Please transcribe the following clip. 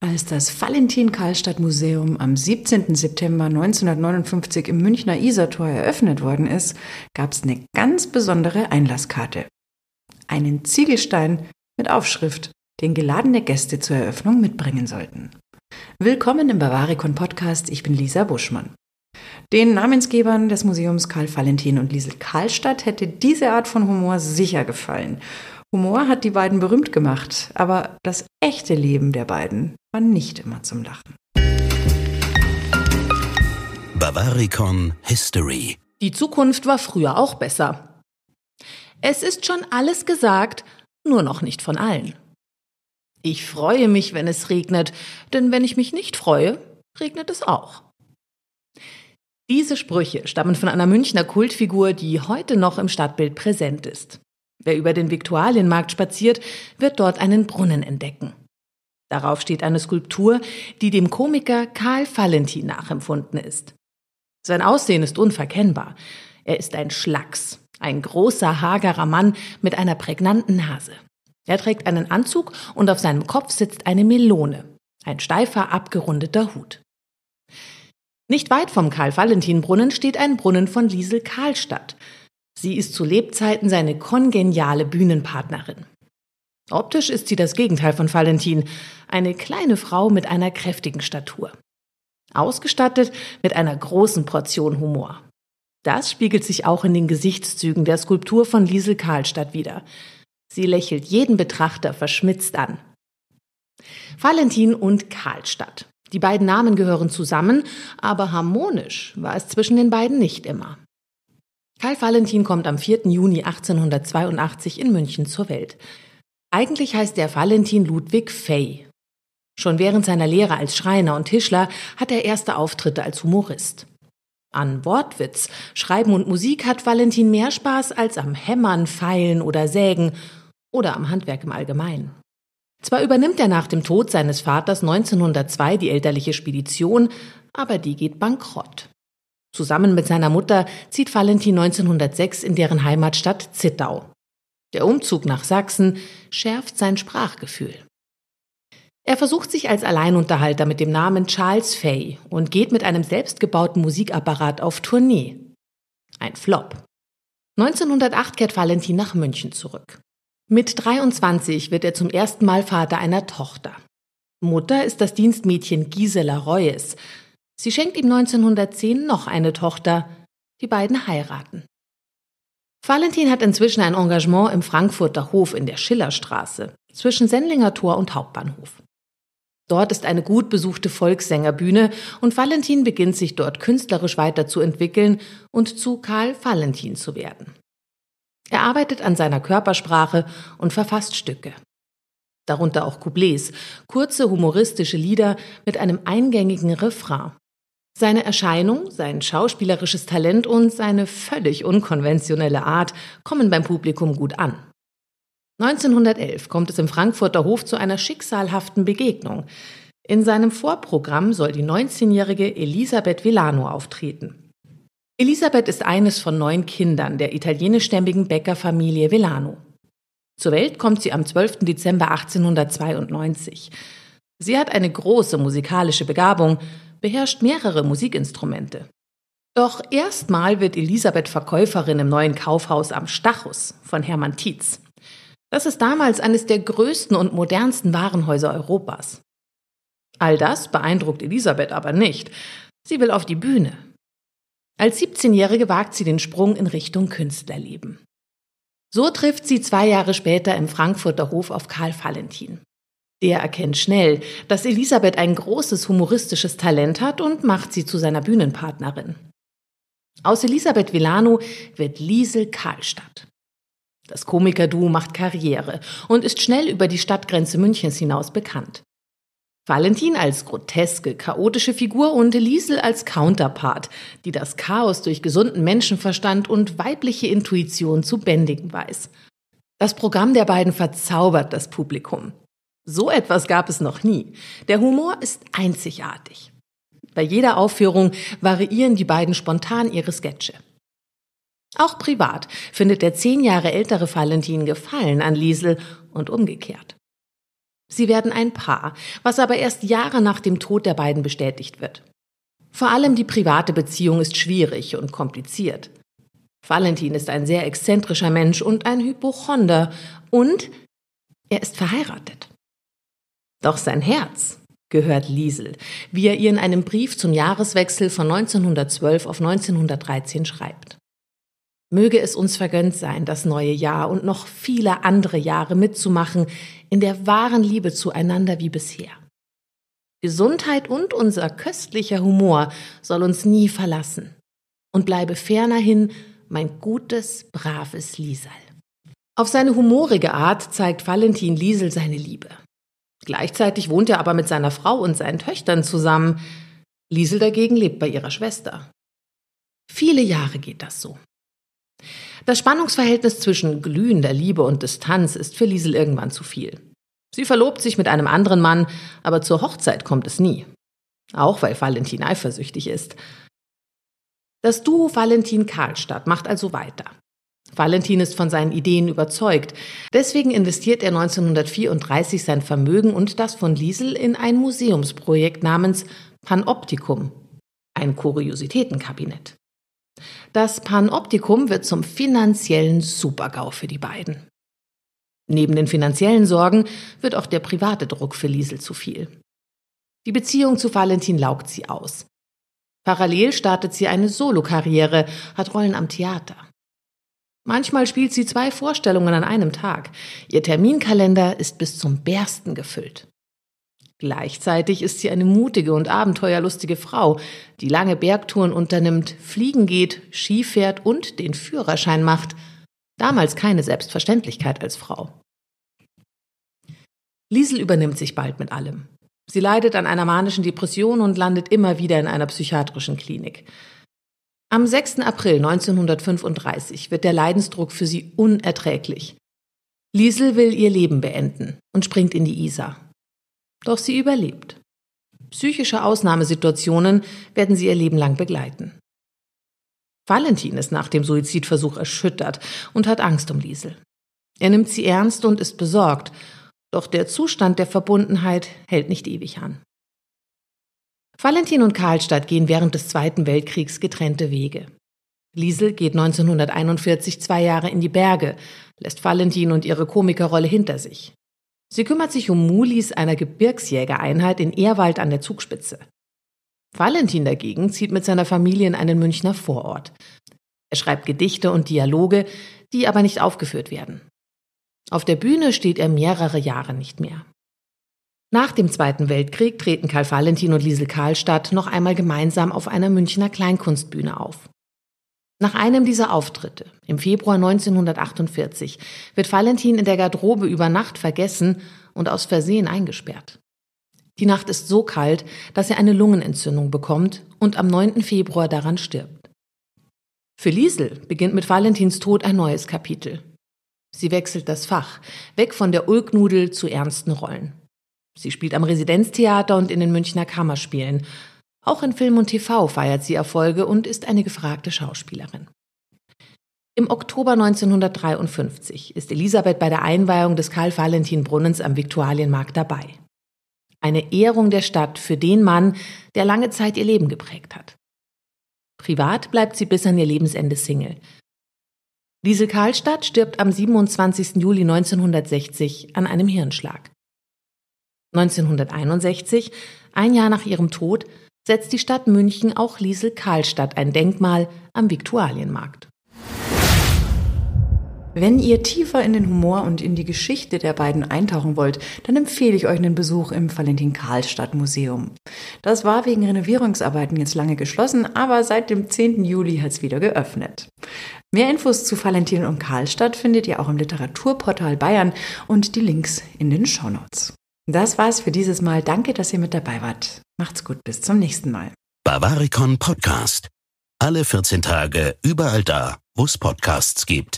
Als das Valentin-Karlstadt-Museum am 17. September 1959 im Münchner Isartor eröffnet worden ist, gab es eine ganz besondere Einlasskarte. Einen Ziegelstein mit Aufschrift, den geladene Gäste zur Eröffnung mitbringen sollten. Willkommen im Bavaricon-Podcast, ich bin Lisa Buschmann. Den Namensgebern des Museums Karl Valentin und Liesl Karlstadt hätte diese Art von Humor sicher gefallen. Humor hat die beiden berühmt gemacht, aber das echte Leben der beiden war nicht immer zum Lachen. Bavaricon History. Die Zukunft war früher auch besser. Es ist schon alles gesagt, nur noch nicht von allen. Ich freue mich, wenn es regnet, denn wenn ich mich nicht freue, regnet es auch. Diese Sprüche stammen von einer Münchner Kultfigur, die heute noch im Stadtbild präsent ist. Wer über den Viktualienmarkt spaziert, wird dort einen Brunnen entdecken. Darauf steht eine Skulptur, die dem Komiker Karl Valentin nachempfunden ist. Sein Aussehen ist unverkennbar. Er ist ein Schlacks, ein großer, hagerer Mann mit einer prägnanten Nase. Er trägt einen Anzug und auf seinem Kopf sitzt eine Melone, ein steifer, abgerundeter Hut. Nicht weit vom Karl-Valentin-Brunnen steht ein Brunnen von Liesl Karlstadt. Sie ist zu Lebzeiten seine kongeniale Bühnenpartnerin. Optisch ist sie das Gegenteil von Valentin, eine kleine Frau mit einer kräftigen Statur. Ausgestattet mit einer großen Portion Humor. Das spiegelt sich auch in den Gesichtszügen der Skulptur von Liesl Karlstadt wider. Sie lächelt jeden Betrachter verschmitzt an. Valentin und Karlstadt. Die beiden Namen gehören zusammen, aber harmonisch war es zwischen den beiden nicht immer. Karl Valentin kommt am 4. Juni 1882 in München zur Welt. Eigentlich heißt er Valentin Ludwig Fey. Schon während seiner Lehre als Schreiner und Tischler hat er erste Auftritte als Humorist. An Wortwitz, Schreiben und Musik hat Valentin mehr Spaß als am Hämmern, Feilen oder Sägen oder am Handwerk im Allgemeinen. Zwar übernimmt er nach dem Tod seines Vaters 1902 die elterliche Spedition, aber die geht bankrott. Zusammen mit seiner Mutter zieht Valentin 1906 in deren Heimatstadt Zittau. Der Umzug nach Sachsen schärft sein Sprachgefühl. Er versucht sich als Alleinunterhalter mit dem Namen Charles Fey und geht mit einem selbstgebauten Musikapparat auf Tournee. Ein Flop. 1908 kehrt Valentin nach München zurück. Mit 23 wird er zum ersten Mal Vater einer Tochter. Mutter ist das Dienstmädchen Gisela Reues. Sie schenkt ihm 1910 noch eine Tochter. Die beiden heiraten. Valentin hat inzwischen ein Engagement im Frankfurter Hof in der Schillerstraße, zwischen Sendlinger Tor und Hauptbahnhof. Dort ist eine gut besuchte Volkssängerbühne und Valentin beginnt sich dort künstlerisch weiterzuentwickeln und zu Karl Valentin zu werden. Er arbeitet an seiner Körpersprache und verfasst Stücke. Darunter auch Couplets, kurze humoristische Lieder mit einem eingängigen Refrain. Seine Erscheinung, sein schauspielerisches Talent und seine völlig unkonventionelle Art kommen beim Publikum gut an. 1911 kommt es im Frankfurter Hof zu einer schicksalhaften Begegnung. In seinem Vorprogramm soll die 19-jährige Elisabeth Villano auftreten. Elisabeth ist eines von 9 Kindern der italienischstämmigen Bäckerfamilie Villano. Zur Welt kommt sie am 12. Dezember 1892. Sie hat eine große musikalische Begabung, beherrscht mehrere Musikinstrumente. Doch erstmal wird Elisabeth Verkäuferin im neuen Kaufhaus am Stachus von Hermann Tietz. Das ist damals eines der größten und modernsten Warenhäuser Europas. All das beeindruckt Elisabeth aber nicht. Sie will auf die Bühne. Als 17-Jährige wagt sie den Sprung in Richtung Künstlerleben. So trifft sie 2 Jahre später im Frankfurter Hof auf Karl Valentin. Der erkennt schnell, dass Elisabeth ein großes humoristisches Talent hat und macht sie zu seiner Bühnenpartnerin. Aus Elisabeth Villano wird Liesl Karlstadt. Das Komikerduo macht Karriere und ist schnell über die Stadtgrenze Münchens hinaus bekannt. Valentin als groteske, chaotische Figur und Liesl als Counterpart, die das Chaos durch gesunden Menschenverstand und weibliche Intuition zu bändigen weiß. Das Programm der beiden verzaubert das Publikum. So etwas gab es noch nie. Der Humor ist einzigartig. Bei jeder Aufführung variieren die beiden spontan ihre Sketche. Auch privat findet der 10 Jahre ältere Valentin Gefallen an Liesl und umgekehrt. Sie werden ein Paar, was aber erst Jahre nach dem Tod der beiden bestätigt wird. Vor allem die private Beziehung ist schwierig und kompliziert. Valentin ist ein sehr exzentrischer Mensch und ein Hypochonder und er ist verheiratet. Doch sein Herz gehört Liesel, wie er ihr in einem Brief zum Jahreswechsel von 1912 auf 1913 schreibt. Möge es uns vergönnt sein, das neue Jahr und noch viele andere Jahre mitzumachen, in der wahren Liebe zueinander wie bisher. Gesundheit und unser köstlicher Humor soll uns nie verlassen und bleibe fernerhin mein gutes, braves Liesel. Auf seine humorige Art zeigt Valentin Liesel seine Liebe. Gleichzeitig wohnt er aber mit seiner Frau und seinen Töchtern zusammen. Liesel dagegen lebt bei ihrer Schwester. Viele Jahre geht das so. Das Spannungsverhältnis zwischen glühender Liebe und Distanz ist für Liesel irgendwann zu viel. Sie verlobt sich mit einem anderen Mann, aber zur Hochzeit kommt es nie. Auch weil Valentin eifersüchtig ist. Das Duo Valentin-Karlstadt macht also weiter. Valentin ist von seinen Ideen überzeugt. Deswegen investiert er 1934 sein Vermögen und das von Liesel in ein Museumsprojekt namens Panoptikum, ein Kuriositätenkabinett. Das Panoptikum wird zum finanziellen Super-GAU für die beiden. Neben den finanziellen Sorgen wird auch der private Druck für Liesel zu viel. Die Beziehung zu Valentin laugt sie aus. Parallel startet sie eine Solokarriere, hat Rollen am Theater. Manchmal spielt sie 2 Vorstellungen an einem Tag. Ihr Terminkalender ist bis zum Bersten gefüllt. Gleichzeitig ist sie eine mutige und abenteuerlustige Frau, die lange Bergtouren unternimmt, fliegen geht, Ski fährt und den Führerschein macht. Damals keine Selbstverständlichkeit als Frau. Liesel übernimmt sich bald mit allem. Sie leidet an einer manischen Depression und landet immer wieder in einer psychiatrischen Klinik. Am 6. April 1935 wird der Leidensdruck für sie unerträglich. Liesel will ihr Leben beenden und springt in die Isar. Doch sie überlebt. Psychische Ausnahmesituationen werden sie ihr Leben lang begleiten. Valentin ist nach dem Suizidversuch erschüttert und hat Angst um Liesel. Er nimmt sie ernst und ist besorgt, doch der Zustand der Verbundenheit hält nicht ewig an. Valentin und Karlstadt gehen während des Zweiten Weltkriegs getrennte Wege. Liesel geht 1941 2 Jahre in die Berge, lässt Valentin und ihre Komikerrolle hinter sich. Sie kümmert sich um Mulis, einer Gebirgsjägereinheit in Ehrwald an der Zugspitze. Valentin dagegen zieht mit seiner Familie in einen Münchner Vorort. Er schreibt Gedichte und Dialoge, die aber nicht aufgeführt werden. Auf der Bühne steht er mehrere Jahre nicht mehr. Nach dem Zweiten Weltkrieg treten Karl Valentin und Liesel Karlstadt noch einmal gemeinsam auf einer Münchner Kleinkunstbühne auf. Nach einem dieser Auftritte, im Februar 1948, wird Valentin in der Garderobe über Nacht vergessen und aus Versehen eingesperrt. Die Nacht ist so kalt, dass er eine Lungenentzündung bekommt und am 9. Februar daran stirbt. Für Liesel beginnt mit Valentins Tod ein neues Kapitel. Sie wechselt das Fach, weg von der Ulknudel zu ernsten Rollen. Sie spielt am Residenztheater und in den Münchner Kammerspielen. Auch in Film und TV feiert sie Erfolge und ist eine gefragte Schauspielerin. Im Oktober 1953 ist Elisabeth bei der Einweihung des Karl-Valentin-Brunnens am Viktualienmarkt dabei. Eine Ehrung der Stadt für den Mann, der lange Zeit ihr Leben geprägt hat. Privat bleibt sie bis an ihr Lebensende Single. Liesel Karlstadt stirbt am 27. Juli 1960 an einem Hirnschlag. 1961, ein Jahr nach ihrem Tod, setzt die Stadt München auch Liesel Karlstadt ein Denkmal am Viktualienmarkt. Wenn ihr tiefer in den Humor und in die Geschichte der beiden eintauchen wollt, dann empfehle ich euch einen Besuch im Valentin-Karlstadt-Museum. Das war wegen Renovierungsarbeiten jetzt lange geschlossen, aber seit dem 10. Juli hat es wieder geöffnet. Mehr Infos zu Valentin und Karlstadt findet ihr auch im Literaturportal Bayern und die Links in den Shownotes. Das war's für dieses Mal. Danke, dass ihr mit dabei wart. Macht's gut, bis zum nächsten Mal. Bavaricon Podcast. Alle 14 Tage, überall da, wo es Podcasts gibt.